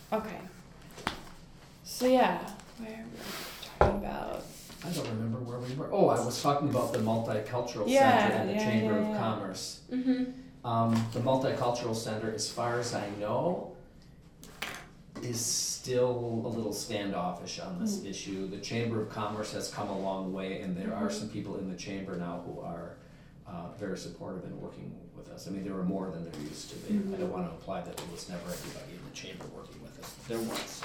Okay. So yeah, where were we talking about? I don't remember where we were. Oh, I was talking about the Multicultural Yeah, Center and the yeah, Chamber yeah, of yeah. Commerce. Mm-hmm. The Multicultural Center, as far as I know, is still a little standoffish on this issue. The Chamber of Commerce has come a long way, and there are some people in the chamber now who are very supportive and working with us. I mean, there are more than there used to be. I don't want to imply that there was never everybody in the chamber working with us. There was.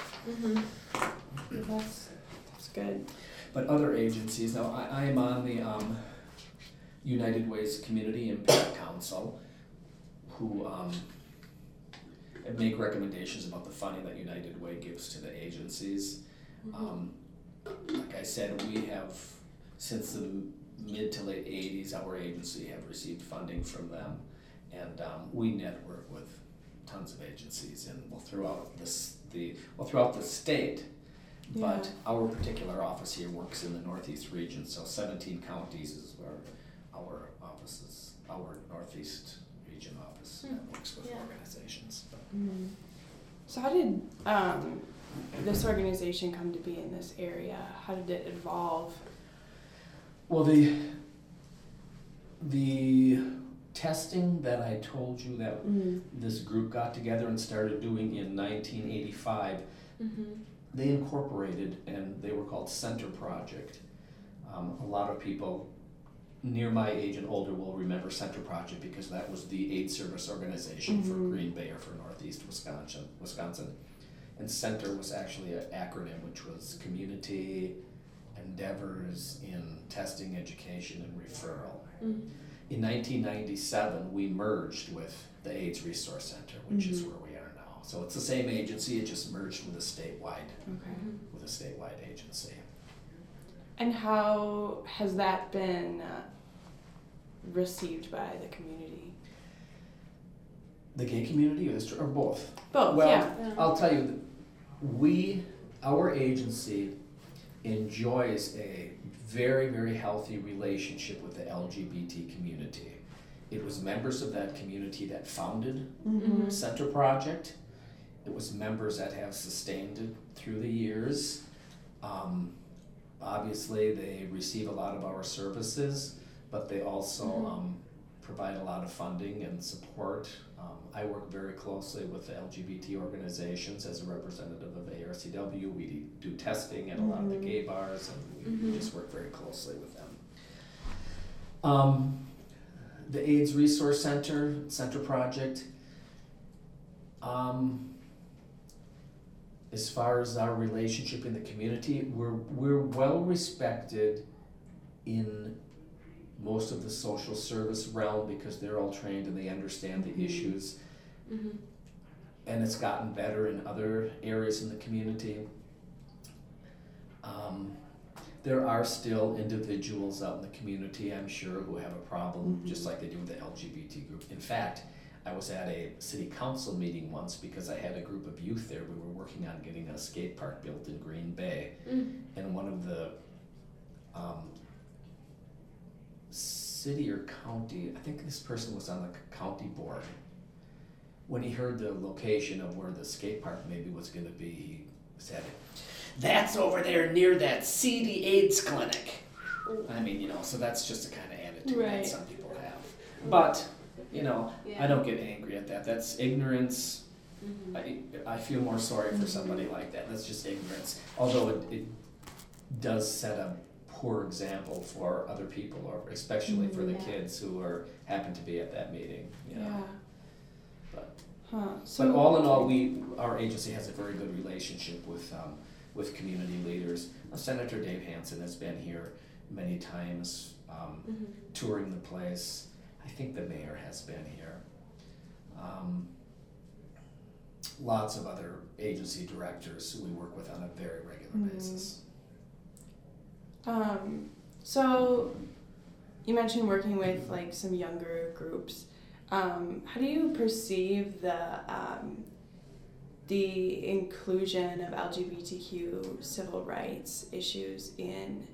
That's good. But other agencies, now I am on the United Way's Community Impact Council, who make recommendations about the funding that United Way gives to the agencies. Like I said, we have, since the mid to late 80s, our agency have received funding from them, and we network with tons of agencies and throughout the state. But our particular office here works in the Northeast region, so 17 counties is where our offices, our Northeast region office works with organizations. So how did this organization come to be in this area? How did it evolve? Well, the testing that I told you that this group got together and started doing in 1985, they incorporated, and they were called Center Project. A lot of people near my age and older will remember Center Project because that was the aid service organization for Green Bay or for Northeast Wisconsin. And Center was actually an acronym, which was Community Endeavors in Testing, Education, and Referral. In 1997, we merged with the AIDS Resource Center, which is where we are now. So it's the same agency, it just merged with a statewide agency. And how has that been received by the community? The gay community or both? Both, well, yeah. I'll tell you, our agency enjoys a very, very healthy relationship with the LGBT community. It was members of that community that founded Center Project. It was members that have sustained it through the years. Obviously, they receive a lot of our services, but they also provide a lot of funding and support. I work very closely with the LGBT organizations as a representative of ARCW. We do testing at a lot of the gay bars, and we just work very closely with them. The AIDS Resource Center Project, as far as our relationship in the community, we're well respected in most of the social service realm because they're all trained and they understand the issues. And it's gotten better in other areas in the community. There are still individuals out in the community, I'm sure, who have a problem, just like they do with the LGBT group. In fact, I was at a city council meeting once because I had a group of youth there. We were working on getting a skate park built in Green Bay. And one of the city or county, I think this person was on the county board. When he heard the location of where the skate park maybe was going to be, he said, "That's over there near that seedy AIDS clinic." I mean, so that's just the kind of attitude that some people have. But, I don't get angry at that. That's ignorance. I feel more sorry for somebody like that. That's just ignorance. Although it does set a poor example for other people, or especially for the kids who happen to be at that meeting. But all in all, our agency has a very good relationship with community leaders. Senator Dave Hansen has been here many times, touring the place. I think the mayor has been here. Lots of other agency directors who we work with on a very regular basis. So you mentioned working with some younger groups. How do you perceive the inclusion of LGBTQ civil rights issues in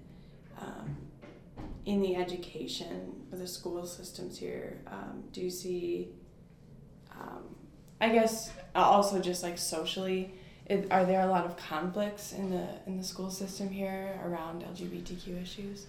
the education of the school systems here? Do you see, I guess, also just socially, are there a lot of conflicts in the school system here around LGBTQ issues?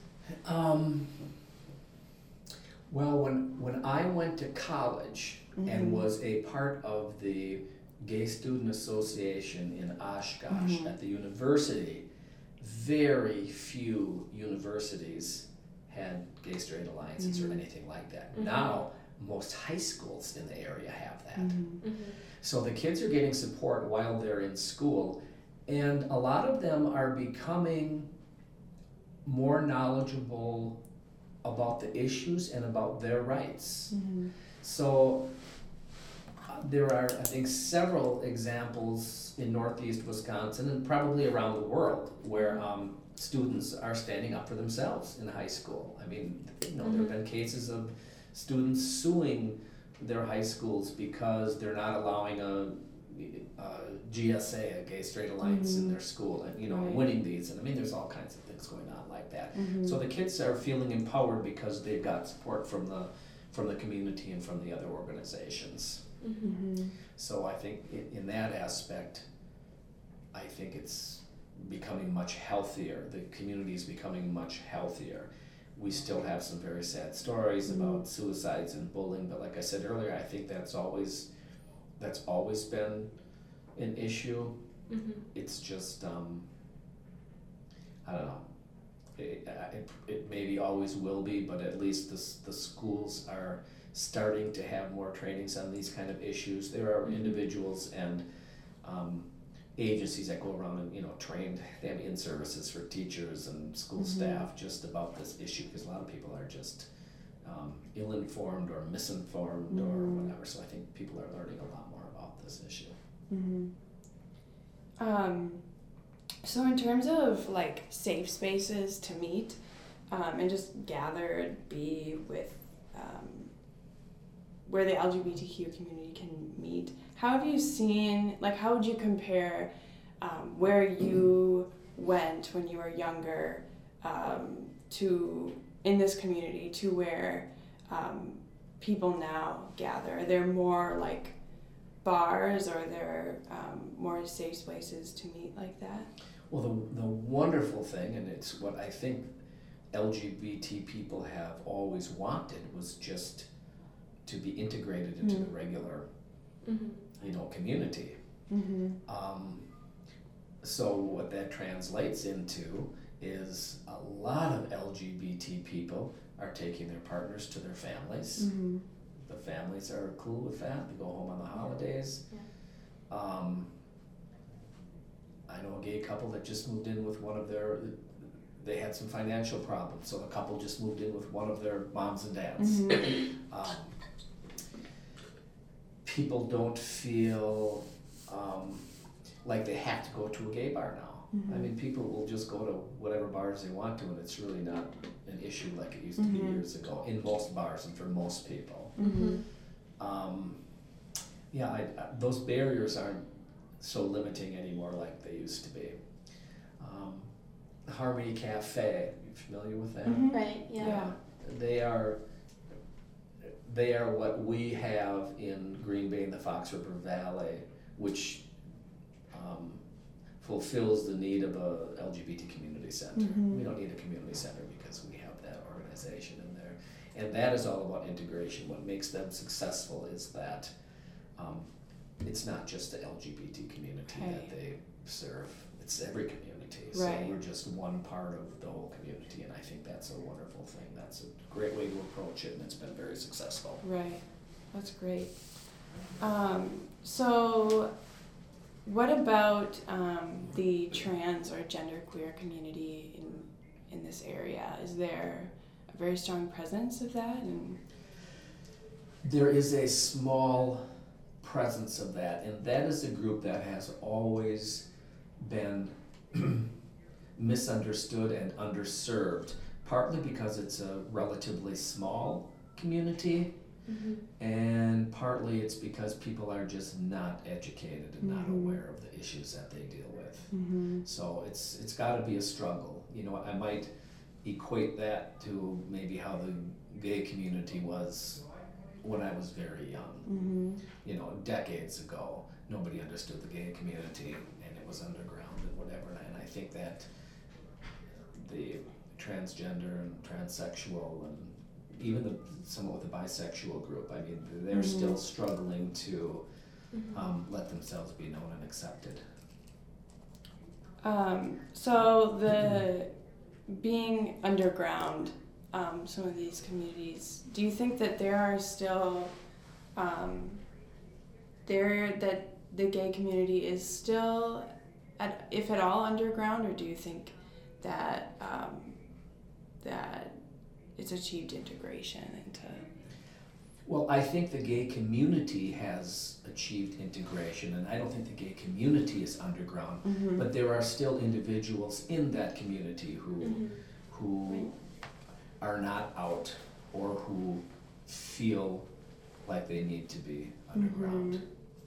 Well, when I went to college and was a part of the Gay Student Association in Oshkosh at the university, very few universities had gay straight alliances or anything like that. Now, most high schools in the area have that. So the kids are getting support while they're in school, and a lot of them are becoming more knowledgeable about the issues and about their rights. So there are, I think, several examples in Northeast Wisconsin and probably around the world where students are standing up for themselves in high school. I mean, there have been cases of students suing their high schools because they're not allowing a GSA, a gay straight alliance, in their school, and winning these. And I mean, there's all kinds of things going on like that. So the kids are feeling empowered because they've got support from the community and from the other organizations. So I think in that aspect, I think it's becoming much healthier. The community is becoming much healthier. We still have some very sad stories about suicides and bullying, but like I said earlier, I think that's always been an issue. It's just I don't know. It maybe always will be, but at least the schools are starting to have more trainings on these kind of issues. There are individuals and agencies that go around and train. They have in-services for teachers and school staff just about this issue, because a lot of people are just ill-informed or misinformed or whatever. So I think people are learning a lot more about this issue. So in terms of like safe spaces to meet and just gather and be with where the LGBTQ community can meet, how have you seen, like how would you compare where you went when you were younger to in this community to where people now gather? Are there more like bars, or are there more safe spaces to meet like that? Well, the wonderful thing, and it's what I think LGBT people have always wanted, was just to be integrated into the regular, community. So what that translates into is a lot of LGBT people are taking their partners to their families. The families are cool with that. They go home on the holidays. I know a gay couple that just moved in with one of they had some financial problems, so the couple just moved in with one of their moms and dads. People don't feel like they have to go to a gay bar now. I mean, people will just go to whatever bars they want to, and it's really not an issue like it used to be years ago in most bars and for most people. Those barriers aren't so limiting anymore like they used to be. Harmony Cafe, you familiar with that? Right, yeah. They are what we have in Green Bay and the Fox River Valley, which fulfills the need of a LGBT community center. We don't need a community center because we have that organization in there. And that is all about integration. What makes them successful is that it's not just the LGBT community that they serve, it's every community. So we're just one part of the whole community, and I think that's a wonderful thing. That's a great way to approach it, and it's been very successful. Right, that's great. So what about the trans or genderqueer community in this area? Is there a very strong presence of that? There is a small presence of that, and that is a group that has always been misunderstood and underserved, partly because it's a relatively small community, and partly it's because people are just not educated and not aware of the issues that they deal with. So it's got to be a struggle. I might equate that to maybe how the gay community was when I was very young, decades ago. nobody understood the gay community, and it was underground and whatever. And I think that the transgender and transsexual and even somewhat with the bisexual group, I mean, they're still struggling to let themselves be known and accepted. So the being underground, some of these communities, do you think that there are still that the gay community is still, if at all, underground, or do you think that that it's achieved integration into? Well, I think the gay community has achieved integration, and I don't think the gay community is underground, but there are still individuals in that community who are not out or who feel like they need to be underground.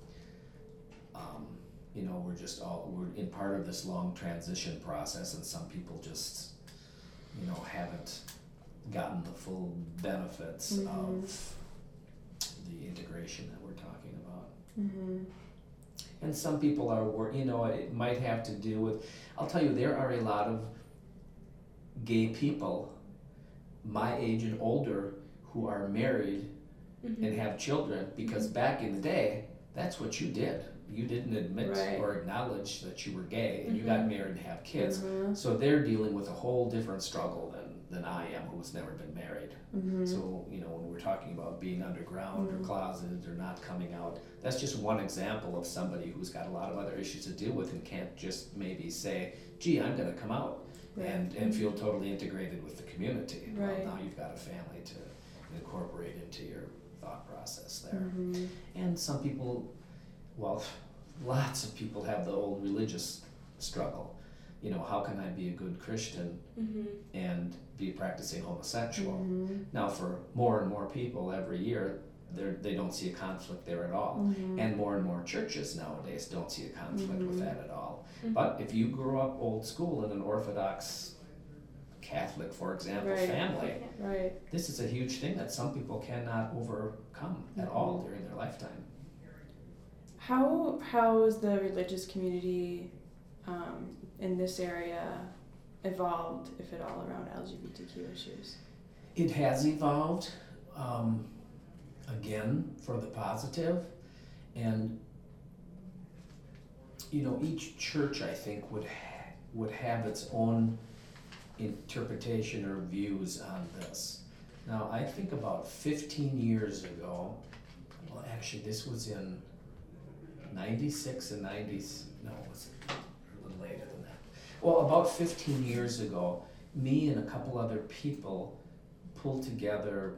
You know, we're in part of this long transition process, and some people just, you know, haven't gotten the full benefits of the integration that we're talking about. And some people are, you know, it might have to do with, I'll tell you, there are a lot of gay people my age and older who are married and have children, because back in the day, that's what you did. You didn't admit or acknowledge that you were gay, and you got married and have kids. So they're dealing with a whole different struggle than I am, who's never been married. So, you know, when we're talking about being underground or closeted or not coming out, that's just one example of somebody who's got a lot of other issues to deal with and can't just maybe say, gee, I'm going to come out and feel totally integrated with the community. Well, now you've got a family to incorporate into your thought process there. And some people, well, lots of people have the old religious struggle. You know, how can I be a good Christian and be practicing homosexual? Now, for more and more people every year, they don't see a conflict there at all. And more churches nowadays don't see a conflict with that at all. But if you grew up old school in an Orthodox Catholic, for example, family, this is a huge thing that some people cannot overcome at all during their lifetime. How is the religious community in this area evolved, if at all, around LGBTQ issues? It has evolved, again, for the positive. And, you know, each church, I think, would have its own interpretation or views on this. Now, I think about 15 years ago, well, actually, this was in 96 and 90s, no, it was a little later than that. Well, about 15 years ago, me and a couple other people pulled together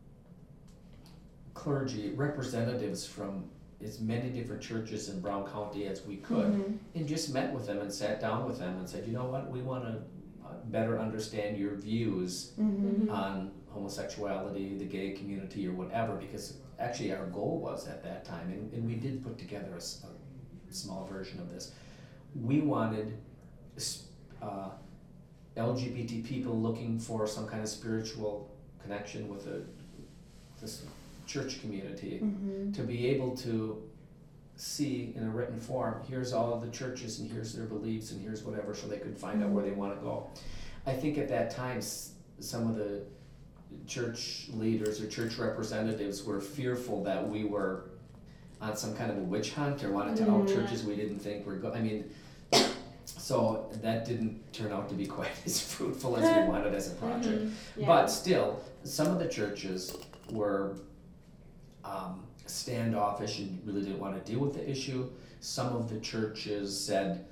clergy, representatives from as many different churches in Brown County as we could, and just met with them and sat down with them and said, you know what, we want to better understand your views on homosexuality, the gay community, or whatever, because actually our goal was at that time, and we did put together a small version of this. We wanted LGBT people looking for some kind of spiritual connection with this church community to be able to see in a written form, here's all of the churches and here's their beliefs and here's whatever, so they could find out where they want to go. I think at that time some of the church leaders or church representatives were fearful that we were on some kind of a witch hunt or wanted to out churches we didn't think were good. I mean, so that didn't turn out to be quite as fruitful as we wanted as a project. But still, some of the churches were standoffish and really didn't want to deal with the issue. Some of the churches said,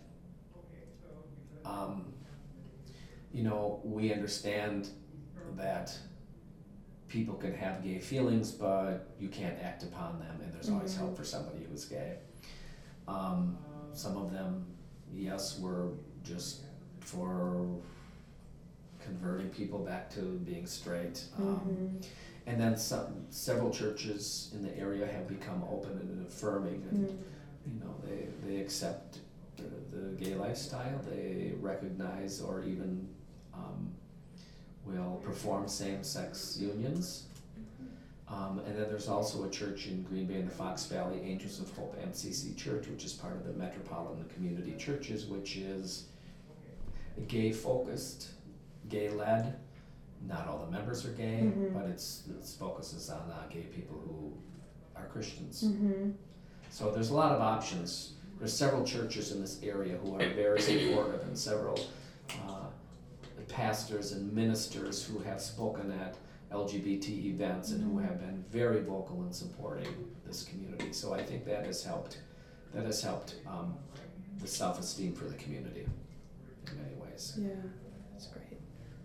you know, we understand that people can have gay feelings, but you can't act upon them, and there's always help for somebody who's gay. Some of them, yes, were just for converting people back to being straight. And then several churches in the area have become open and affirming, and you know, they accept the gay lifestyle. They recognize or even will perform same-sex unions. And then there's also a church in Green Bay in the Fox Valley, Angels of Hope MCC Church, which is part of the Metropolitan Community Churches, which is gay-focused, gay-led. Not all the members are gay, but it focuses on gay people who are Christians. So there's a lot of options. There's several churches in this area who are very supportive, and several pastors and ministers who have spoken at LGBT events and who have been very vocal in supporting this community. So I think that has helped. That has helped the self-esteem for the community in many ways. Yeah, that's great.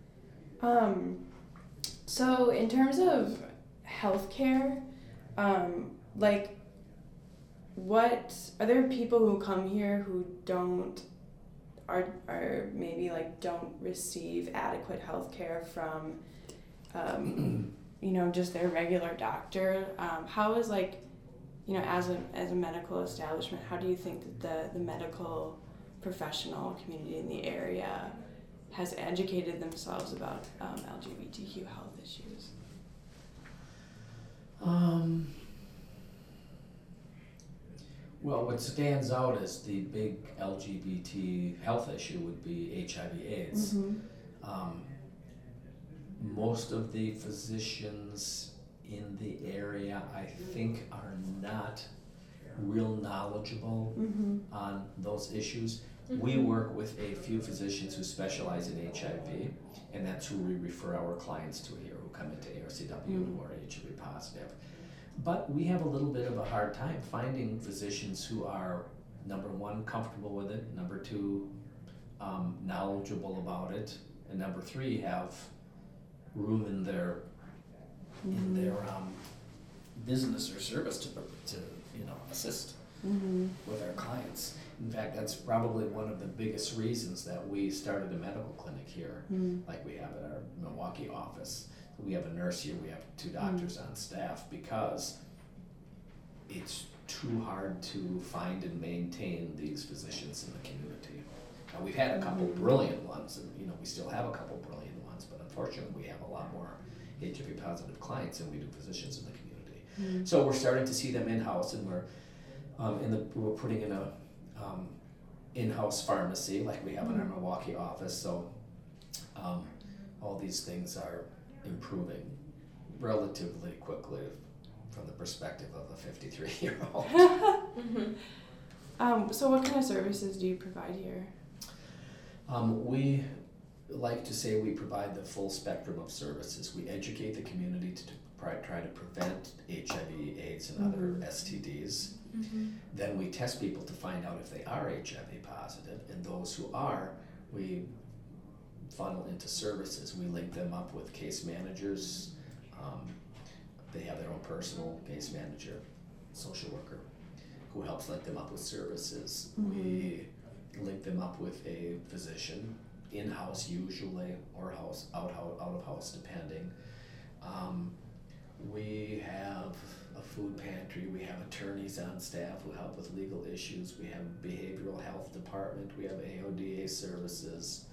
So in terms of healthcare, like, what are there people who come here who are maybe like don't receive adequate health care from just their regular doctor? How is, like, as a medical establishment, how do you think that the medical professional community in the area has educated themselves about LGBTQ health issues? Well, what stands out as the big LGBT health issue would be HIV/AIDS. Most of the physicians in the area, I think, are not real knowledgeable on those issues. We work with a few physicians who specialize in HIV, and that's who we refer our clients to here who come into ARCW who are HIV positive. But we have a little bit of a hard time finding physicians who are, number one, comfortable with it, number two, knowledgeable about it, and number three, have room in their business or service to assist with our clients. In fact, that's probably one of the biggest reasons that we started a medical clinic here, like we have at our Milwaukee office. We have a nurse here, we have 2 doctors on staff, because it's too hard to find and maintain these physicians in the community. Now, we've had a couple brilliant ones, and we still have a couple brilliant ones, but unfortunately we have a lot more HIV positive clients than we do physicians in the community. So we're starting to see them in-house, and we're putting in a in-house pharmacy like we have in our Milwaukee office. So all these things are improving relatively quickly from the perspective of a 53-year-old. So what kind of services do you provide here? We like to say we provide the full spectrum of services. We educate the community to try to prevent HIV, AIDS, and other STDs. Then we test people to find out if they are HIV positive, and those who are, we funnel into services. We link them up with case managers. They have their own personal case manager, social worker, who helps link them up with services. We link them up with a physician, in-house usually, or out of house depending. We have a food pantry. We have attorneys on staff who help with legal issues. We have a behavioral health department. We have AODA services.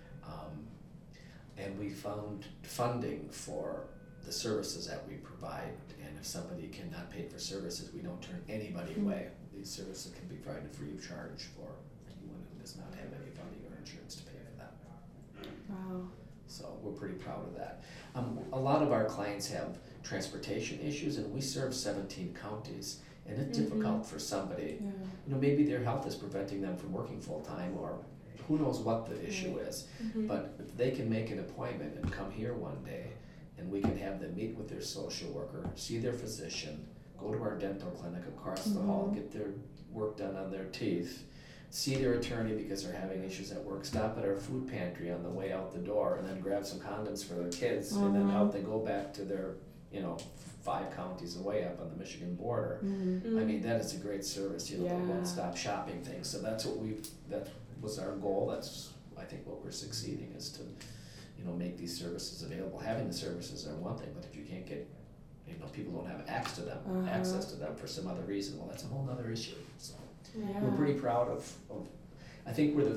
And we found funding for the services that we provide, and if somebody cannot pay for services, we don't turn anybody away. These services can be provided free of charge for anyone who does not have any funding or insurance to pay for them. Wow. So we're pretty proud of that. A lot of our clients have transportation issues, and we serve 17 counties, and it's difficult for somebody. Maybe their health is preventing them from working full-time, or who knows what the issue is. But if they can make an appointment and come here one day, and we can have them meet with their social worker, see their physician, go to our dental clinic across the hall, get their work done on their teeth, see their attorney because they're having issues at work, stop at our food pantry on the way out the door, and then grab some condoms for their kids, and then out they go back to their 5 counties away up on the Michigan border. I mean, that is a great service, the one-stop shopping thing. So that was our goal. That's, I think, what we're succeeding is to, make these services available. Having the services are one thing, but if you can't get, people don't have access to them for some other reason, well, that's a whole other issue. So we're pretty proud of I think we're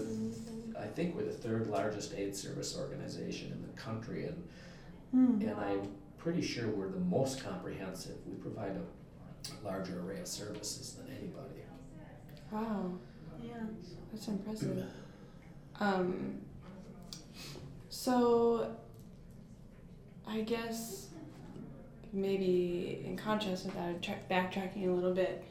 the 3rd largest AIDS service organization in the country, and I'm pretty sure we're the most comprehensive. We provide a larger array of services than anybody. Wow. Yeah. That's impressive. So I guess maybe in contrast with that, backtracking a little bit,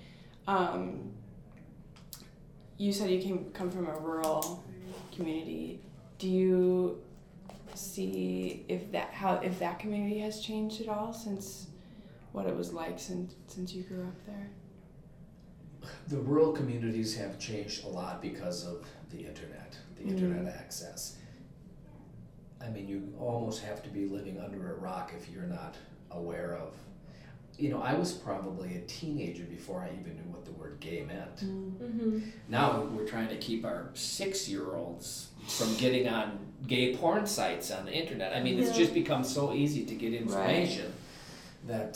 you said you come from a rural community. Do you see if that community has changed at all since what it was like since you grew up there? The rural communities have changed a lot because of the internet, internet access. I mean, you almost have to be living under a rock if you're not aware of. I was probably a teenager before I even knew what the word gay meant. Mm-hmm. Now we're trying to keep our 6-year-olds from getting on gay porn sites on the internet. I mean, it's just become so easy to get information that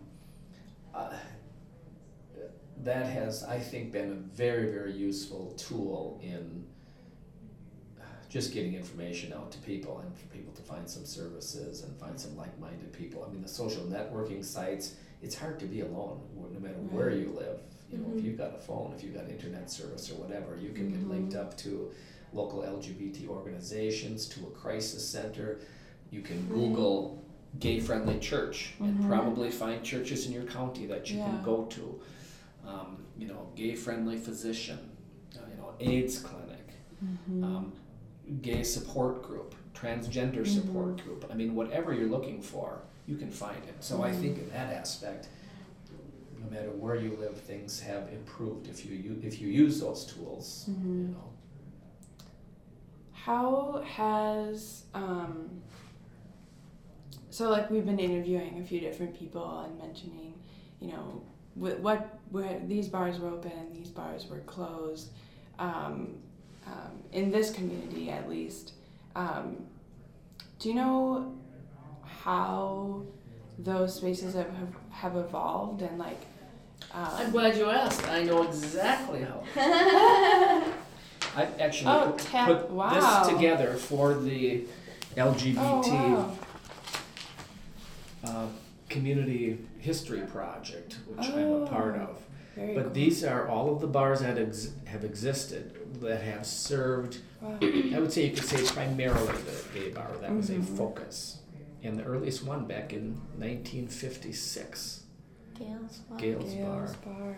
that has, I think, been a very, very useful tool in just getting information out to people and for people to find some services and find some like-minded people. I mean, the social networking sites, it's hard to be alone no matter where you live. If you've got a phone, if you've got internet service or whatever, you can get linked up to local LGBT organizations, to a crisis center. You can Google gay-friendly church and probably find churches in your county that you can go to. Gay-friendly physician, AIDS clinic, gay support group, transgender support group. I mean, whatever you're looking for, you can find it. So I think in that aspect, no matter where you live, things have improved if you use those tools. How has so like we've been interviewing a few different people and mentioning, where these bars were open and these bars were closed. In this community, at least, do you know how those spaces have evolved and like? I'm glad you asked. I know exactly how. I've actually put this together for the LGBT community history project, which I'm a part of. But cool. These are all of the bars that have existed that have served, I would say you could say primarily the gay bar. That was a focus. And the earliest one back in 1956. Gale's Bar.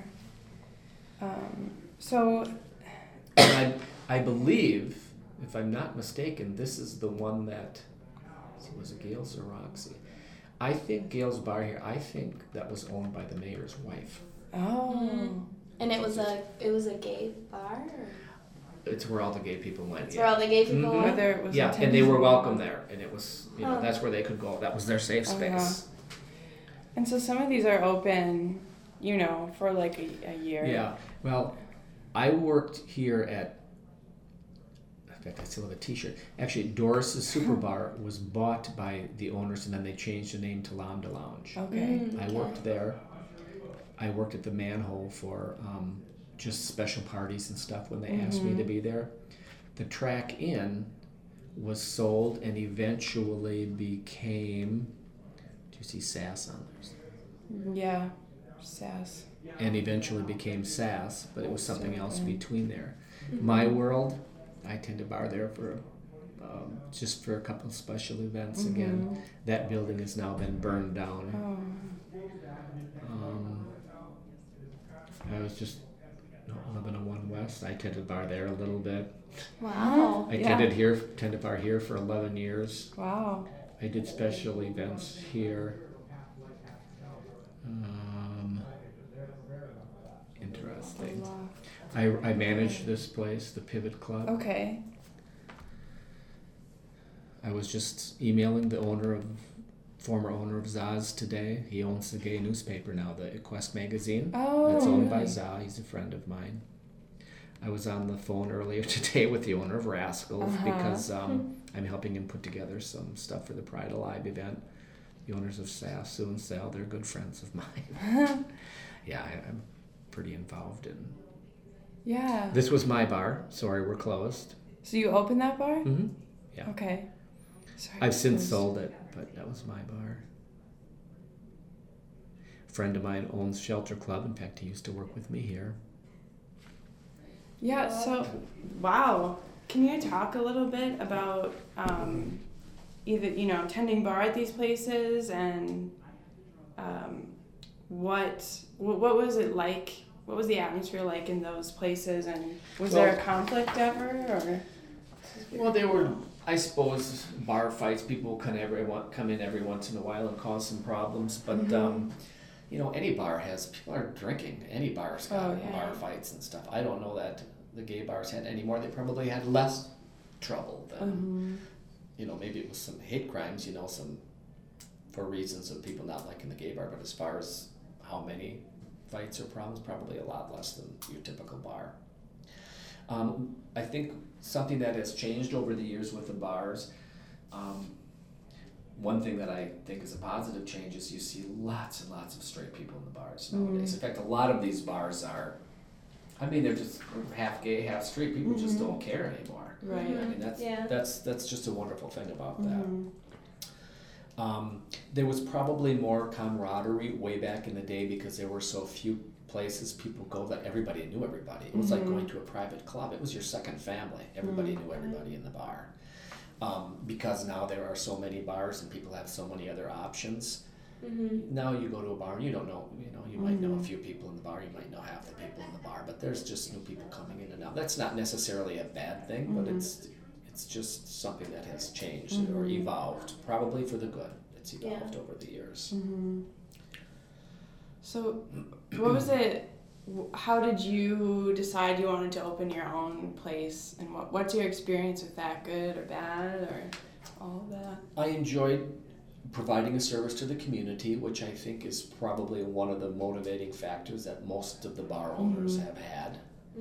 So... And I believe, if I'm not mistaken, this is the one that, was it Gale's or Roxy? I think Gale's Bar here, I think that was owned by the mayor's wife. Oh. And it was a gay bar? Or? It's where all the gay people went. It's where all the gay people went? Whether it was and they were welcome there. And it was, that's where they could go. That was their safe space. And so some of these are open, for like a year. Yeah. Well, I worked here at, in fact, I still have a t-shirt. Actually, Doris's Super Bar was bought by the owners and then they changed the name to Lambda Lounge. Okay. I worked there. I worked at the Manhole for just special parties and stuff when they asked me to be there. The Track Inn was sold and eventually became, do you see SAS on there? Yeah, SAS. And eventually became SAS, but it was something else between there. My World, I tend to bar there for just for a couple of special events again. That building has now been burned down. I was just living on One West. I tended bar there a little bit. Wow. I tended bar here for 11 years. Wow. I did special events here. Interesting. I managed this place, the Pivot Club. Okay. I was just emailing the former owner of Zaz today. He owns the gay newspaper now, the Quest magazine. Oh, that's owned by Zaz. He's a friend of mine. I was on the phone earlier today with the owner of Rascals because I'm helping him put together some stuff for the Pride Alive event. The owners of SAS, Sue and Sal, they're good friends of mine. Yeah, I'm pretty involved in. Yeah. This was my bar. Sorry, we're closed. So you opened that bar? Mm-hmm. Yeah. Okay. Sorry, I've since sold it, but that was my bar. friend of mine owns Shelter Club. In fact, he used to work with me here. Yeah, so, wow. Can you talk a little bit about either, tending bar at these places and what was it like? What was the atmosphere like in those places, and was there a conflict ever, or? Well, there were, I suppose, bar fights. People come in every once in a while and cause some problems, but any bar people are drinking. Any bar's got bar fights and stuff. I don't know that the gay bars had any more. They probably had less trouble than, maybe it was some hate crimes, some for reasons of people not liking the gay bar, but as far as how many fights or problems, probably a lot less than your typical bar. I think something that has changed over the years with the bars, one thing that I think is a positive change is you see lots and lots of straight people in the bars nowadays. In fact, a lot of these bars they're just half gay, half straight. People just don't care anymore. Right. I mean, that's just a wonderful thing about that. There was probably more camaraderie way back in the day because there were so few places people go that everybody knew everybody. It was like going to a private club. It was your second family. Everybody knew everybody in the bar. Because now there are so many bars and people have so many other options. Now you go to a bar and you don't know, you might know a few people in the bar, you might know half the people in the bar, but there's just new people coming in and out. That's not necessarily a bad thing, but it's just something that has changed or evolved, probably for the good. It's evolved over the years. So, what was it? How did you decide you wanted to open your own place, and what's your experience with that? Good or bad, or all of that? I enjoyed providing a service to the community, which I think is probably one of the motivating factors that most of the bar owners have had.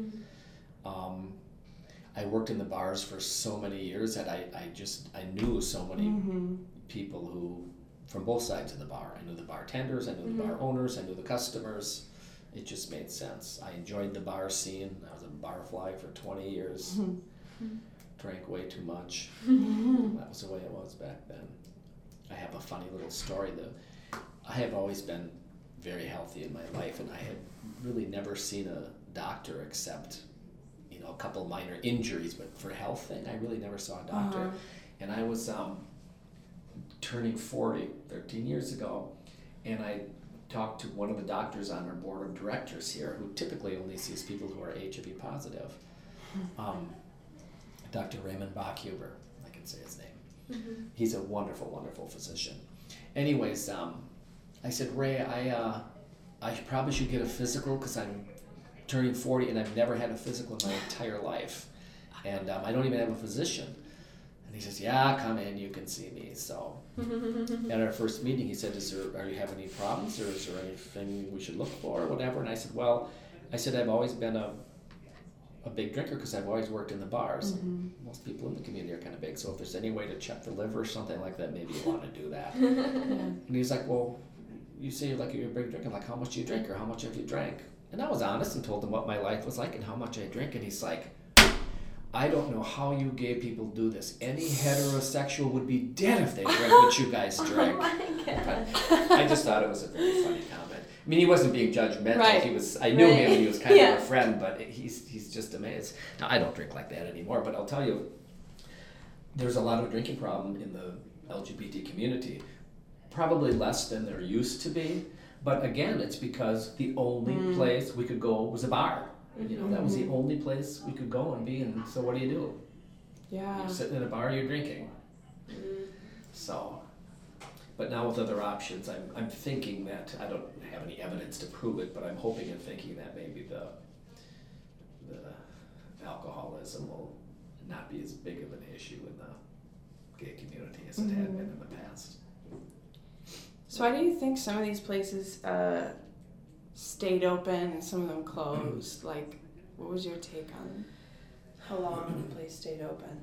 I worked in the bars for so many years that I knew so many people who, from both sides of the bar. I knew the bartenders, I knew the bar owners, I knew the customers. It just made sense. I enjoyed the bar scene. I was a barfly for 20 years. Drank way too much. That was the way it was back then. I have a funny little story. I have always been very healthy in my life, and I had really never seen a doctor except, a couple minor injuries, but for a health thing, I really never saw a doctor. And I was turning 40 13 years ago, and I talked to one of the doctors on our board of directors here, who typically only sees people who are HIV positive, Dr. Raymond Bachhuber, I can say his name. He's a wonderful, wonderful physician. Anyways, I said, Ray, I probably should get a physical because I'm turning 40 and I've never had a physical in my entire life. And I don't even have a physician. And he says, yeah, come in, you can see me. So at our first meeting, he said, are you having any problems, or is there anything we should look for or whatever? And I said, I've always been a big drinker because I've always worked in the bars. Most people in the community are kind of big, so if there's any way to check the liver or something like that, maybe you want to do that. And he's like, well, you say you're a big drinker, like how much do you drink, or how much have you drank? And I was honest and told him what my life was like and how much I drink, and he's like, I don't know how you gay people do this. Any heterosexual would be dead if they drank what you guys drink. Oh my God. I just thought it was a very funny comment. I mean, he wasn't being judgmental. Right. I knew him, and he was kind of a friend, but he's just amazed. Now, I don't drink like that anymore, but I'll tell you, there's a lot of drinking problem in the LGBT community. Probably less than there used to be, but again, it's because the only place we could go was a bar. That was the only place we could go and be, and so what do? Yeah. You're sitting in a bar, you're drinking. So, but now with other options, I'm thinking that, I don't have any evidence to prove it, but I'm hoping and thinking that maybe the alcoholism will not be as big of an issue in the gay community as it had been in the past. So why do you think some of these places stayed open and some of them closed? Like, what was your take on how long the place stayed open?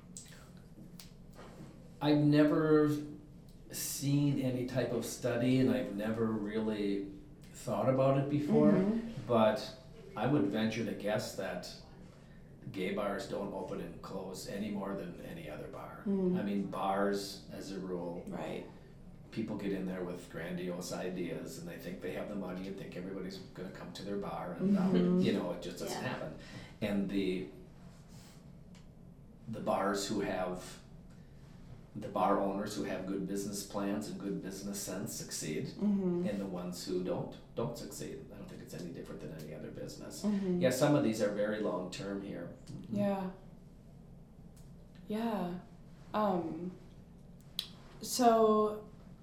I've never seen any type of study, and I've never really thought about it before, but I would venture to guess that gay bars don't open and close any more than any other bar. I mean, bars, as a rule, people get in there with grandiose ideas and they think they have the money and think everybody's going to come to their bar and you know, it just doesn't happen. And the bars who have the bar owners who have good business plans and good business sense succeed, and the ones who don't succeed. I don't think it's any different than any other business. Yeah, some of these are very long term here. Yeah. So,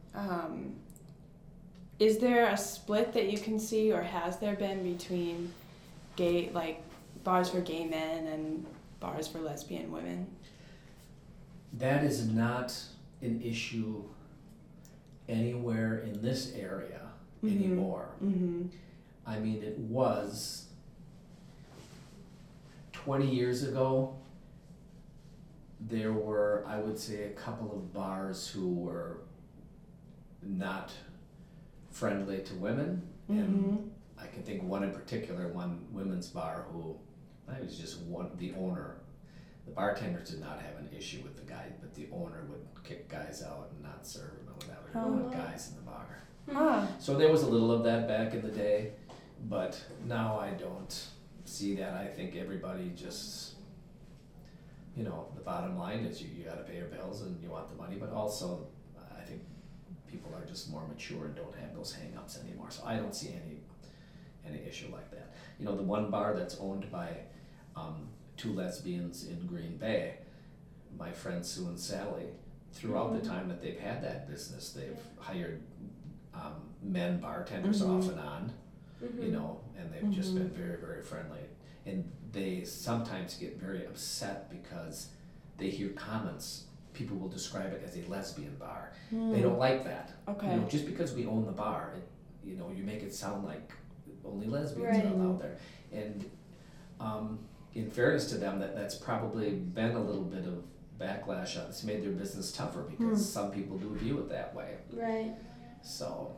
is there a split that you can see, or has there been, between gay, like bars for gay men and bars for lesbian women? That is not an issue anywhere in this area anymore. I mean, it was 20 years ago. There were, I would say, a couple of bars who were not friendly to women, and I can think one in particular, one women's bar who, I was just the owner. The bartenders did not have an issue with the guy, but the owner would kick guys out and not serve them and whatever. There weren't guys in the bar. So there was a little of that back in the day, but now I don't see that. I think everybody just, you know, the bottom line is you got to pay your bills and you want the money, but also I think people are just more mature and don't have those hang-ups anymore. So I don't see any issue like that. You know, the one bar that's owned by two lesbians in Green Bay, my friends Sue and Sally, throughout the time that they've had that business, they've hired men bartenders off and on, you know, and they've just been very, very friendly. And they sometimes get very upset because they hear comments. People will describe it as a lesbian bar. They don't like that. You know, just because we own the bar, you know, you make it sound like only lesbians are allowed there. And in fairness to them, that's probably been a little bit of backlash. It's made their business tougher because some people do view it that way. Right. So.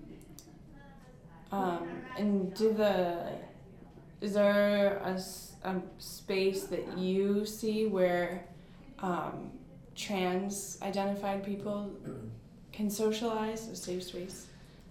And is there a space that you see where trans identified people can socialize, a safe space?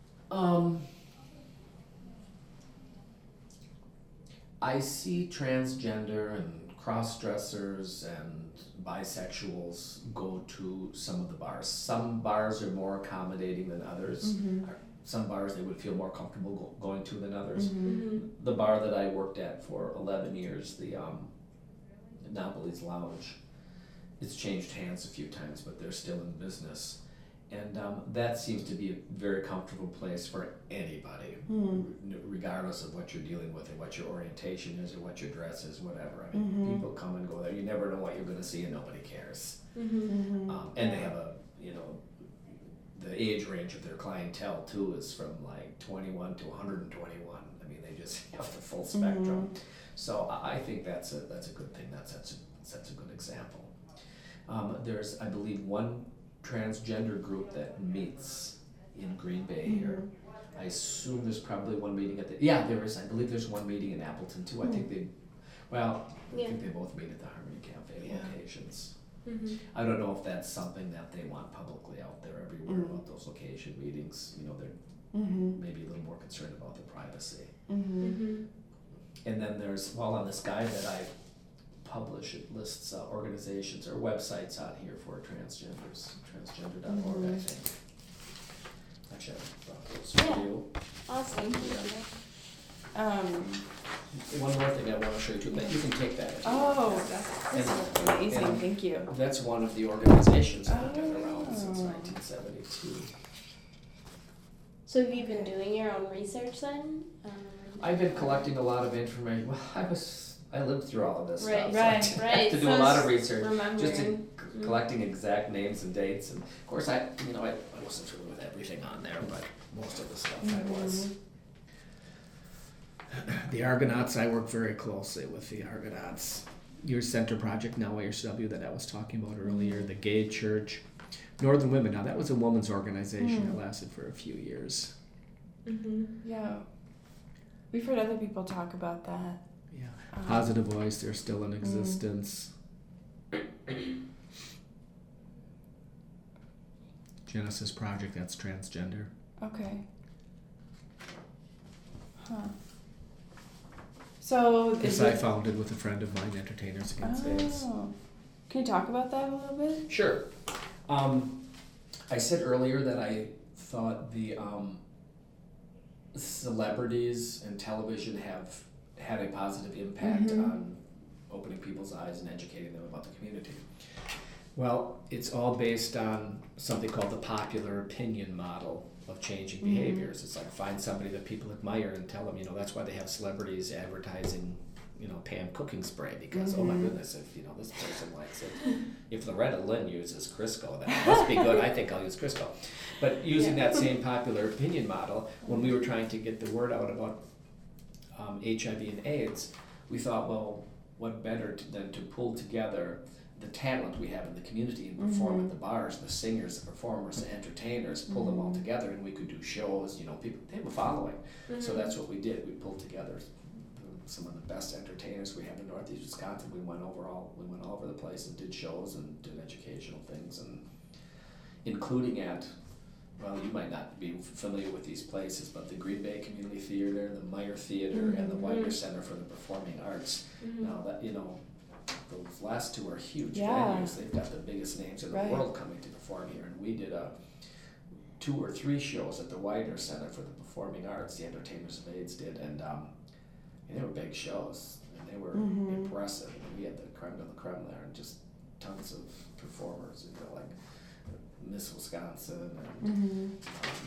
I see transgender and cross-dressers and bisexuals go to some of the bars. Some bars are more accommodating than others. Some bars they would feel more comfortable going to than others. The bar that I worked at for 11 years, the Napoli's Lounge, it's changed hands a few times, but they're still in business. And that seems to be a very comfortable place for anybody, regardless of what you're dealing with or what your orientation is or what your dress is, whatever. I mean, people come and go there. You never know what you're going to see and nobody cares. And they have the age range of their clientele too is from like 21 to 121. I mean, they just have the full spectrum. So I think that's a good thing. That sets a good example. There's, I believe, one transgender group that meets in Green Bay here. I assume there's probably one meeting at there is. I believe there's one meeting in Appleton too. I think I think they both meet at the Harmony Cafe locations. I don't know if that's something that they want publicly out there everywhere about those location meetings. You know, they're maybe a little more concerned about the privacy. And then there's, on this guide that I publish, it lists organizations or websites out here for transgenders, transgender.org, I think. Actually, I brought those for you. Awesome. One more thing I want to show you too, that you can take that. That's amazing, thank you. That's one of the organizations that have been around since 1972. So have you been doing your own research then? I've been collecting a lot of information. Well, I lived through all of this stuff. So I had to do a lot of research, just collecting exact names and dates. And of course, I wasn't through with everything on there, but most of the stuff I was. The Argonauts, I work very closely with the Argonauts. Your center project, now YHW, that I was talking about earlier, the Gay Church, Northern Women. Now that was a women's organization that lasted for a few years. Yeah. We've heard other people talk about that. Yeah. Positive Voice, they're still in existence. Genesis Project, that's transgender. Okay. Huh. So This I founded with a friend of mine, Entertainers Against AIDS. Can you talk about that a little bit? Sure. I said earlier that I thought the celebrities and television have had a positive impact on opening people's eyes and educating them about the community. Well, it's all based on something called the popular opinion model of changing behaviors. It's like find somebody that people admire and tell them, that's why they have celebrities advertising, Pam cooking spray because, oh my goodness, if, this person likes it. If Loretta Lynn uses Crisco, that must be good. I think I'll use Crisco. But using that same popular opinion model, when we were trying to get the word out about HIV and AIDS, we thought, well, what better than to pull together the talent we have in the community and perform at the bars, the singers, the performers, the entertainers, pull them all together, and we could do shows. People, they have a following. So that's what we did. We pulled together some of the best entertainers we have in Northeast Wisconsin. We went all over the place and did shows and did educational things, and including at, well, you might not be familiar with these places, but the Green Bay Community Theater, the Meyer Theater, and the Widener Center for the Performing Arts. Now that those last two are huge venues. They've got the biggest names in the world coming to perform here, and we did 2 or 3 shows at the Widener Center for the Performing Arts. The Entertainers of AIDS did, and they were big shows, and they were impressive. And we had the creme de la creme there, and just tons of performers, like Miss Wisconsin and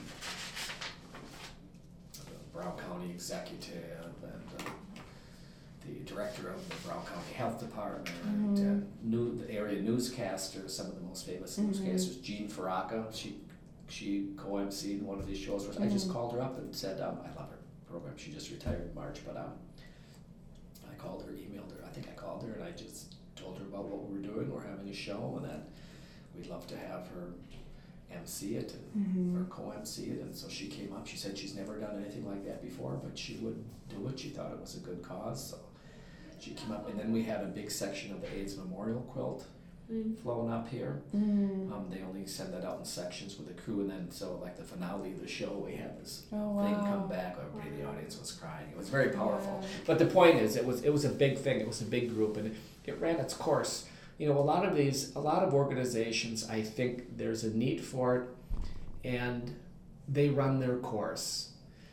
the Brown County Executive and the director of the Brown County Health Department and the area newscasters, some of the most famous newscasters. Jean Faraka, she co-emceed one of these shows. I just called her up and said, I love her program. She just retired in March, but I called her, emailed her. I think I called her, and I just told her about what we were doing. We're having a show, and that we'd love to have her MC it or co-MC it. And so she came up. She said she's never done anything like that before, but she would do it. She thought it was a good cause, so she came up. And then we had a big section of the AIDS Memorial quilt flown up here. They only send that out in sections with the crew, and then so like the finale of the show, we had this thing come back. Everybody in the audience was crying. It was very powerful. But the point is, it was a big thing. It was a big group, and it ran its course. A lot of organizations, I think there's a need for it, and they run their course.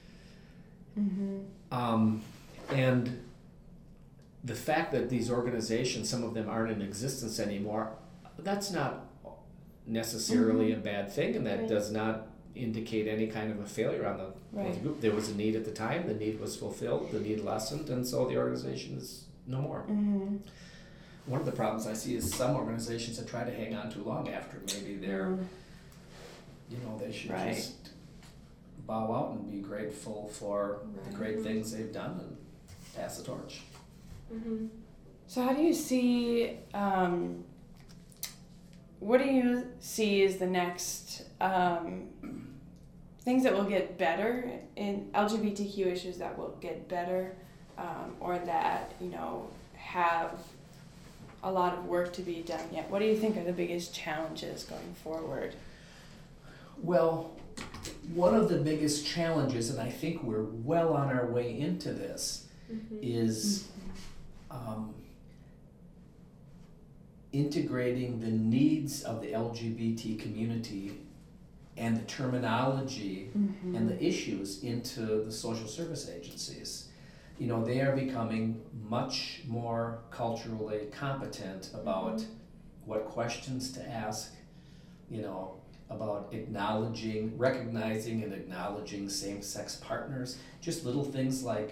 And the fact that these organizations, some of them aren't in existence anymore, that's not necessarily a bad thing, and that does not indicate any kind of a failure on the group. There was a need at the time, the need was fulfilled, the need lessened, and so the organization is no more. One of the problems I see is some organizations that try to hang on too long after maybe they're, they should just bow out and be grateful for the great things they've done and pass the torch. So how do you see, what do you see as the next things that will get better in LGBTQ issues that will get better or that, have a lot of work to be done yet? What do you think are the biggest challenges going forward? Well, one of the biggest challenges, and I think we're well on our way into this, is integrating the needs of the LGBT community and the terminology and the issues into the social service agencies. They are becoming much more culturally competent about what questions to ask, about recognizing and acknowledging same-sex partners. Just little things like,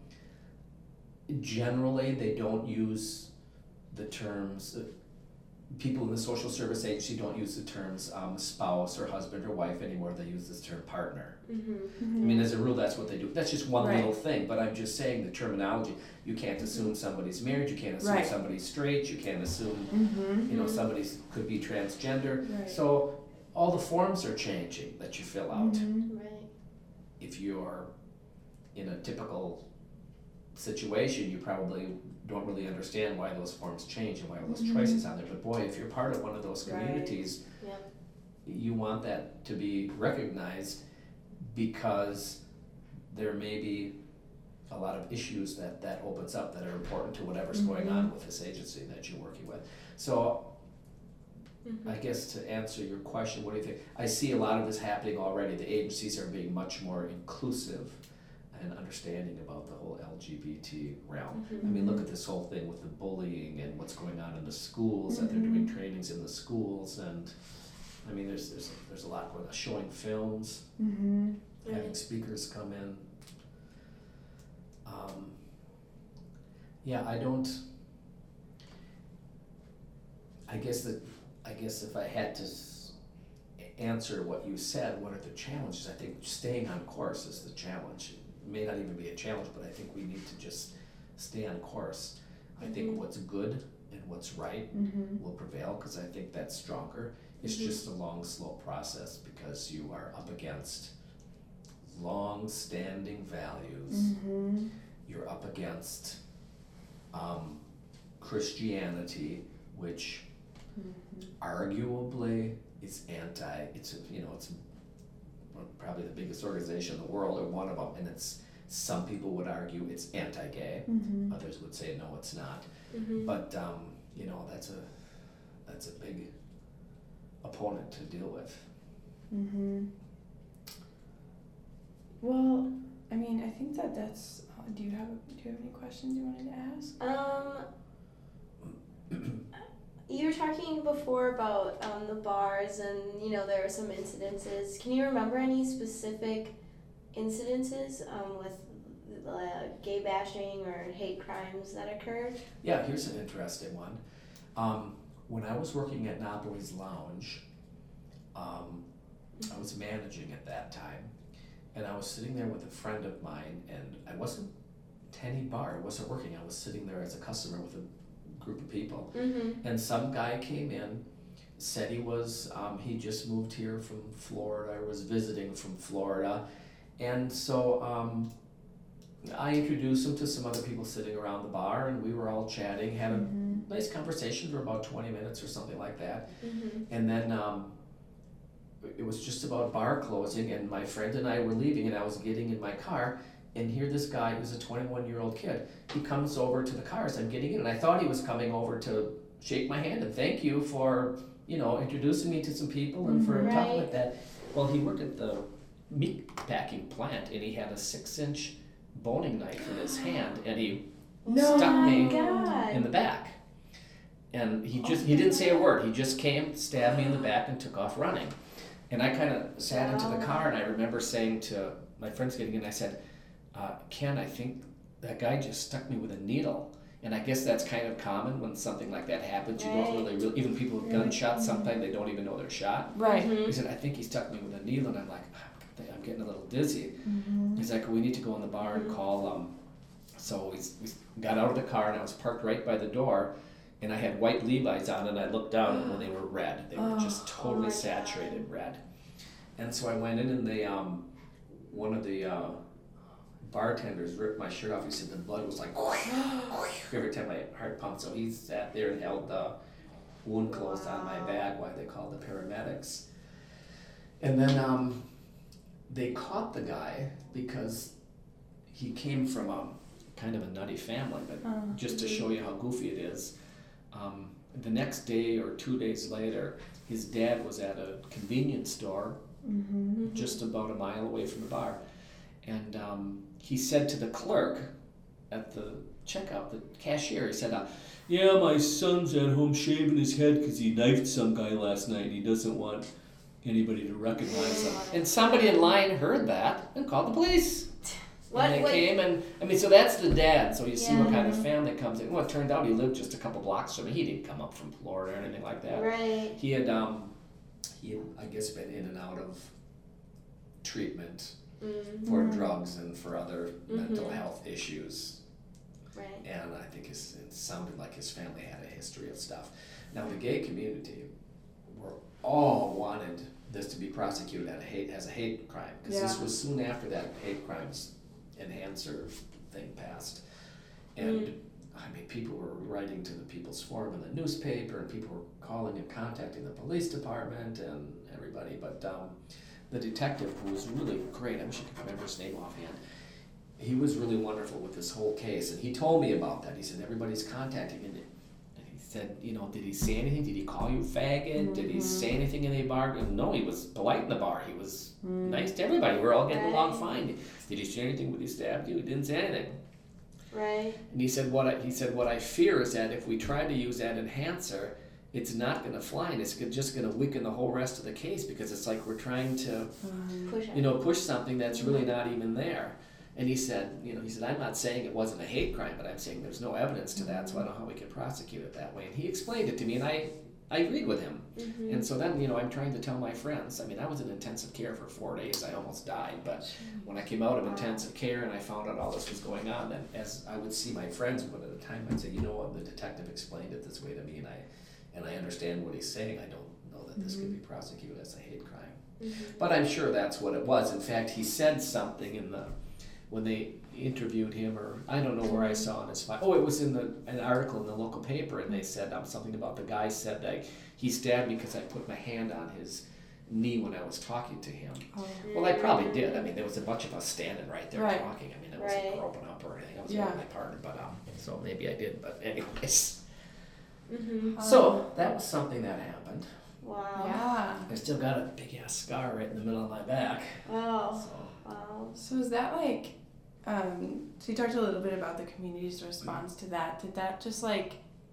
generally they don't use the terms, people in the social service agency don't use the terms spouse or husband or wife anymore. They use this term partner. I mean, as a rule, that's what they do. That's just one little thing, but I'm just saying the terminology. You can't assume somebody's married, you can't assume somebody's straight, you can't assume, somebody could be transgender. So all the forms are changing that you fill out. If you're in a typical situation, you probably don't really understand why those forms change and why all those choices on there. But boy, if you're part of one of those communities, you want that to be recognized because there may be a lot of issues that opens up that are important to whatever's going on with this agency that you're working with. So I guess to answer your question, what do you think? I see a lot of this happening already. The agencies are being much more inclusive and understanding about the whole LGBT realm. I mean, look at this whole thing with the bullying and what's going on in the schools, that they're doing trainings in the schools, and I mean, there's a lot going on. Showing films, having speakers come in. I guess if I had to answer what you said, what are the challenges? I think staying on course is the challenge. It may not even be a challenge, but I think we need to just stay on course. I think what's good and what's right will prevail, because I think that's stronger. It's just a long, slow process because you are up against long-standing values. You're up against Christianity, which arguably is it's probably the biggest organization in the world, or one of them, and it's, some people would argue it's anti-gay, others would say no, it's not. But that's a big opponent to deal with. Well, I mean, I think that's. Do you have any questions you wanted to ask? You were talking before about the bars, and there are some incidences. Can you remember any specific incidences with gay bashing or hate crimes that occurred? Yeah, here's an interesting one. When I was working at Napoli's Lounge, I was managing at that time, and I was sitting there with a friend of mine, and I wasn't to any bar, I wasn't working, I was sitting there as a customer with a group of people. And some guy came in, said he was, he just moved here from Florida, or was visiting from Florida, and so I introduced him to some other people sitting around the bar, and we were all chatting, had a nice conversation for about 20 minutes or something like that. And then it was just about bar closing, and my friend and I were leaving, and I was getting in my car, and here this guy, who's a 21-year-old kid, he comes over to the car as I'm getting in, and I thought he was coming over to shake my hand and thank you for, introducing me to some people and for talking like that. Well, he worked at the meat packing plant, and he had a 6-inch boning knife in his hand, and he stuck me in the back. And he didn't say a word. He just came, stabbed me in the back, and took off running. And I kind of sat into the car, and I remember saying to my friends getting in, I said, Ken, I think that guy just stuck me with a needle. And I guess that's kind of common when something like that happens. You don't really, even people with gunshots, sometimes they don't even know they're shot. Right. He said, I think he stuck me with a needle, and I'm like, I'm getting a little dizzy. He's like, we need to go in the bar and call So we got out of the car, and I was parked right by the door, and I had white Levi's on, and I looked down, and they were red. They were just totally saturated red. And so I went in, and they, one of the bartenders ripped my shirt off. He said the blood was like every time my heart pumped. So he sat there and held the wound closed on my back while they called the paramedics. And then they caught the guy because he came from a kind of a nutty family, but just to show you how goofy it is, the next day or 2 days later, his dad was at a convenience store just about a mile away from the bar, and he said to the clerk at the checkout, the cashier, he said, yeah, my son's at home shaving his head because he knifed some guy last night and he doesn't want anybody to recognize him. And somebody in line heard that and called the police. And they came, and so that's the dad. So you see what kind of family comes in. Well, it turned out he lived just a couple blocks from me. He didn't come up from Florida or anything like that. Right. He had I guess, been in and out of treatment for drugs and for other mental health issues. Right. And I think it sounded like his family had a history of stuff. Now, the gay community all wanted this to be prosecuted as a hate crime, because this was soon after that hate crimes enhancer thing passed. And I mean, people were writing to the People's Forum in the newspaper, and people were calling and contacting the police department and everybody. But the detective, who was really great, I wish I could remember his name offhand, he was really wonderful with this whole case. And he told me about that. He said, everybody's contacting him. And he said, you know, did he say anything? Did he call you faggot? Did he say anything in the bar? No, he was polite in the bar. He was nice to everybody. We were all getting along fine. Did he say anything when he stabbed you? He didn't say anything. Right. And he said, what I fear is that if we try to use that enhancer, it's not going to fly, and it's just going to weaken the whole rest of the case, because it's like we're trying to, push something that's really not even there. And he said, I'm not saying it wasn't a hate crime, but I'm saying there's no evidence to that, so I don't know how we can prosecute it that way. And he explained it to me, and I agreed with him. And so then, I'm trying to tell my friends. I mean, I was in intensive care for 4 days. I almost died. But when I came out of intensive care and I found out all this was going on, then as I would see my friends one at a time, I'd say, the detective explained it this way to me, and I understand what he's saying. I don't know that this could be prosecuted as a hate crime. But I'm sure that's what it was. In fact, he said something when they interviewed him, or I don't know where I saw in his file. Oh, it was in an article in the local paper, and they said something about the guy said that he stabbed me because I put my hand on his knee when I was talking to him. Well, I probably did. I mean, there was a bunch of us standing right there talking. I mean, I wasn't groping up or anything. I was with my partner, but so maybe I did. But anyways, so that was something that happened. Wow. Yeah. I still got a big ass scar right in the middle of my back. Oh. So. Wow. So is that like, so you talked a little bit about the community's response to that. Did that just like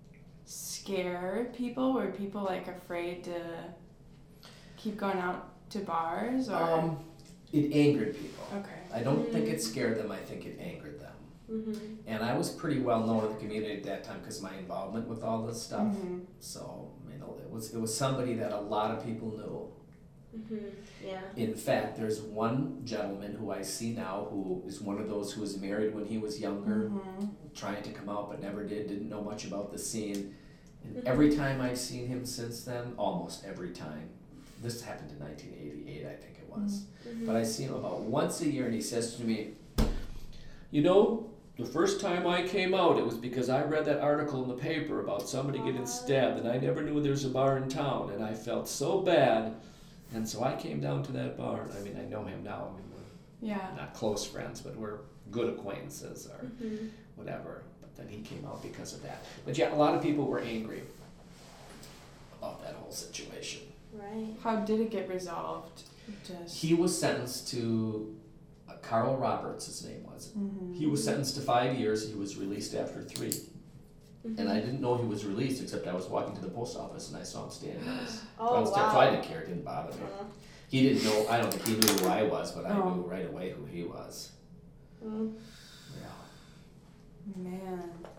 scare people? Were people like afraid to keep going out to bars, or? It angered people. Okay. I don't think it scared them. I think it angered them. And I was pretty well known in the community at that time because of my involvement with all this stuff. So it was somebody that a lot of people knew. Yeah. In fact, there's one gentleman who I see now who is one of those who was married when he was younger, trying to come out but never didn't know much about the scene. And every time I've seen him since then, almost every time, this happened in 1988, I think it was, but I see him about once a year, and he says to me, the first time I came out, it was because I read that article in the paper about somebody getting stabbed, and I never knew there was a bar in town, and I felt so bad. And so I came down to that bar. I mean, I know him now. I mean, we're not close friends, but we're good acquaintances or whatever. But then he came out because of that. But yeah, a lot of people were angry about that whole situation. Right. How did it get resolved? He was sentenced to, Carl Roberts, his name was. He was sentenced to 5 years. He was released after 3. And I didn't know he was released, except I was walking to the post office and I saw him standing on his front step. So I didn't care, it didn't bother me. He didn't know, I don't think he knew who I was, but I knew right away who he was. Yeah. Man.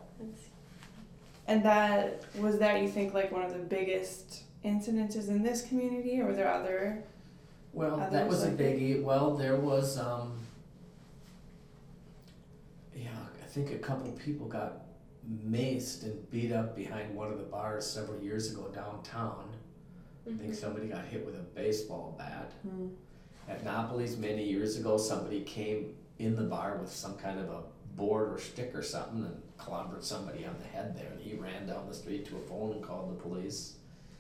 And that, you think, like one of the biggest incidences in this community, or were there other? Well, that was a biggie. Well, there was, I think a couple people got maced and beat up behind one of the bars several years ago downtown. I think somebody got hit with a baseball bat. At Napoli's many years ago, somebody came in the bar with some kind of a board or stick or something and clobbered somebody on the head there, and he ran down the street to a phone and called the police.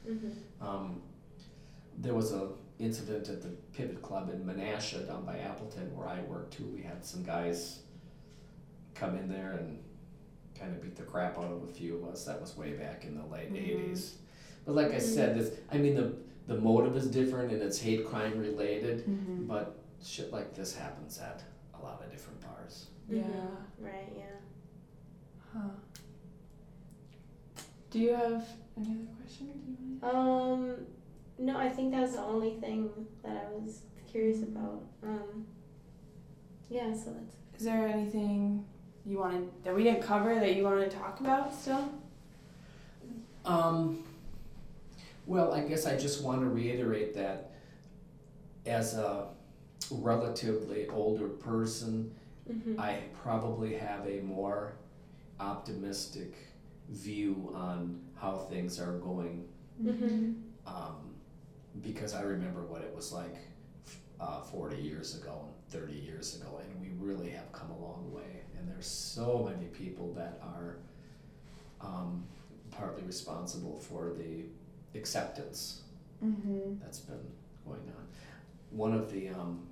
There was a incident at the Pivot Club in Menasha down by Appleton where I worked too. We had some guys come in there and kind of beat the crap out of a few of us. That was way back in the late 80s. But like I said, the motive is different and it's hate crime related, but shit like this happens at a lot of different bars. Yeah. Right, yeah. Huh. Do you have any other questions? No, I think that's the only thing that I was curious about. Yeah, so that's... Is there anything you wanted that we didn't cover that you wanted to talk about still? Well, I guess I just want to reiterate that as a relatively older person, I probably have a more optimistic view on how things are going, because I remember what it was like 40 years ago and 30 years ago, and we really have come a long way. And there's so many people that are partly responsible for the acceptance that's been going on. One of the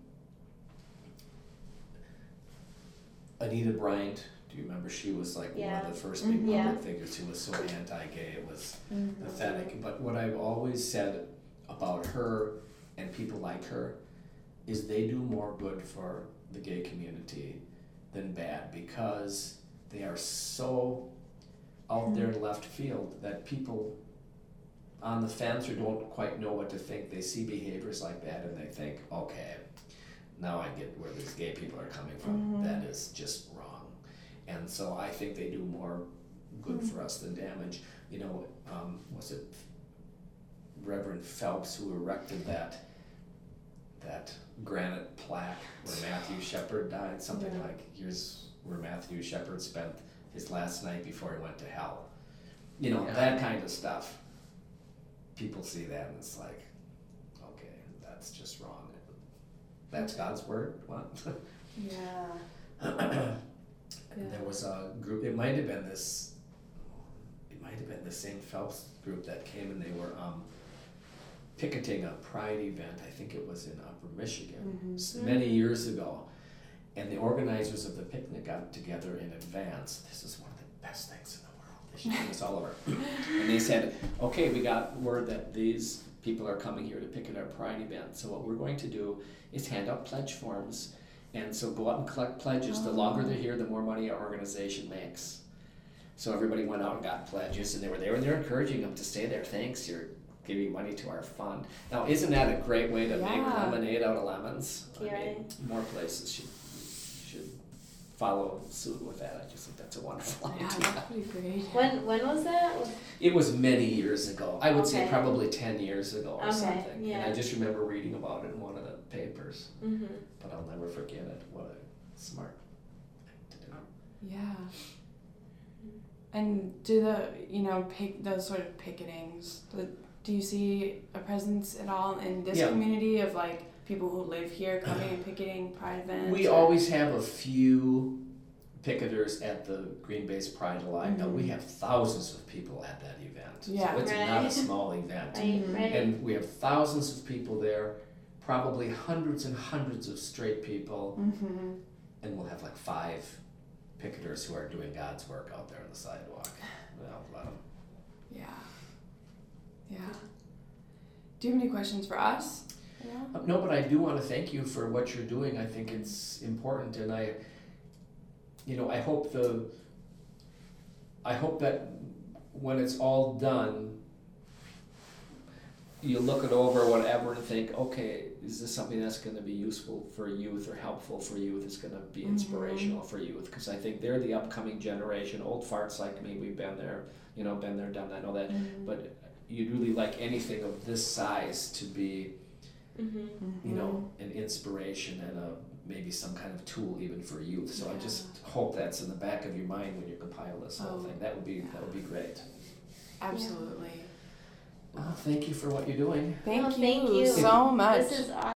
Anita Bryant, do you remember? She was like one of the first big public figures who was so anti-gay. It was pathetic. But what I've always said about her and people like her is they do more good for the gay community than bad, because they are so out there in left field that people on the fence or don't quite know what to think, they see behaviors like that and they think, okay, now I get where these gay people are coming from. That is just wrong. And so I think they do more good for us than damage. You know, was it Reverend Phelps who erected that granite plaque where Matthew Shepard died? Something like, here's where Matthew Shepard spent his last night before he went to hell. You know, that kind of stuff. People see that and it's like, okay, that's just wrong. That's God's word? What? There was a group, it might have been the same Phelps group that came, and they were picketing a pride event. I think it was in Upper Michigan many years ago. And the organizers of the picnic got together in advance. This is one of the best things in the world. They should do this all over. And they said, okay, we got word that these people are coming here to picket our pride event. So what we're going to do is hand out pledge forms. And so go out and collect pledges. The longer they're here, the more money our organization makes. So everybody went out and got pledges, and they were there, and they're encouraging them to stay there. Thanks, you're giving money to our fund. Now, isn't that a great way to make lemonade out of lemons? I mean, more places should follow suit with that. I just think that's a wonderful idea. That's pretty great. When was that? It was many years ago. I would say probably 10 years ago or something. Yeah. And I just remember reading about it in one of the papers. But I'll never forget it. What a smart thing to do. Yeah. And do those sort of picketings, do you see a presence at all in this community of like people who live here coming and picketing pride events? We always have a few picketers at the Green Bay's Pride Alive. Now we have thousands of people at that event. Yeah. So it's not a small event. And we have thousands of people there, probably hundreds and hundreds of straight people. And we'll have like 5 picketers who are doing God's work out there on the sidewalk. Well, let them. Yeah. Do you have any questions for us? No, but I do want to thank you for what you're doing. I think it's important, and I hope that when it's all done, you look it over, whatever, and think, okay, is this something that's going to be useful for youth or helpful for youth? It's going to be inspirational for youth, because I think they're the upcoming generation. Old farts like me, we've been there, done that, I know that. But you'd really like anything of this size to be, an inspiration and maybe some kind of tool even for youth. So I just hope that's in the back of your mind when you compile this whole thing. That would be great. Absolutely. Well, thank you for what you're doing. Thank you so much. This is awesome.